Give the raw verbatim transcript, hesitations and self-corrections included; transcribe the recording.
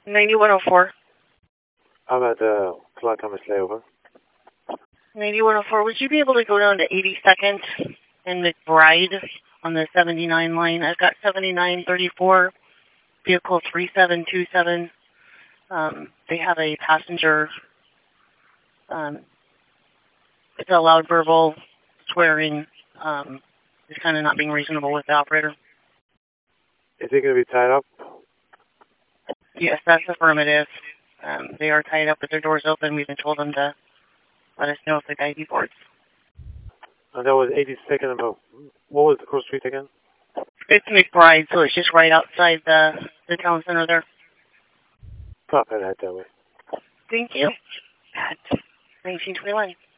ninety-one oh four. I'm at the Clark Thomas layover. ninety-one oh four, would you be able to go down to eighty-second and McBride on the seventy-nine line? I've got seventy-nine thirty-four, vehicle three seven two seven. Um, they have a passenger. Um, it's a loud verbal swearing. Um, it's kind of not being reasonable with the operator. Is he going to be tied up? Yes, that's affirmative. Um, they are tied up with their doors open. We've been told them to let us know if the I D boards. And that was eighty-second. About what was the cross street again? It's McBride, so it's just right outside the the town center there. Pop, I'd head that way. Thank you. At nineteen twenty-one.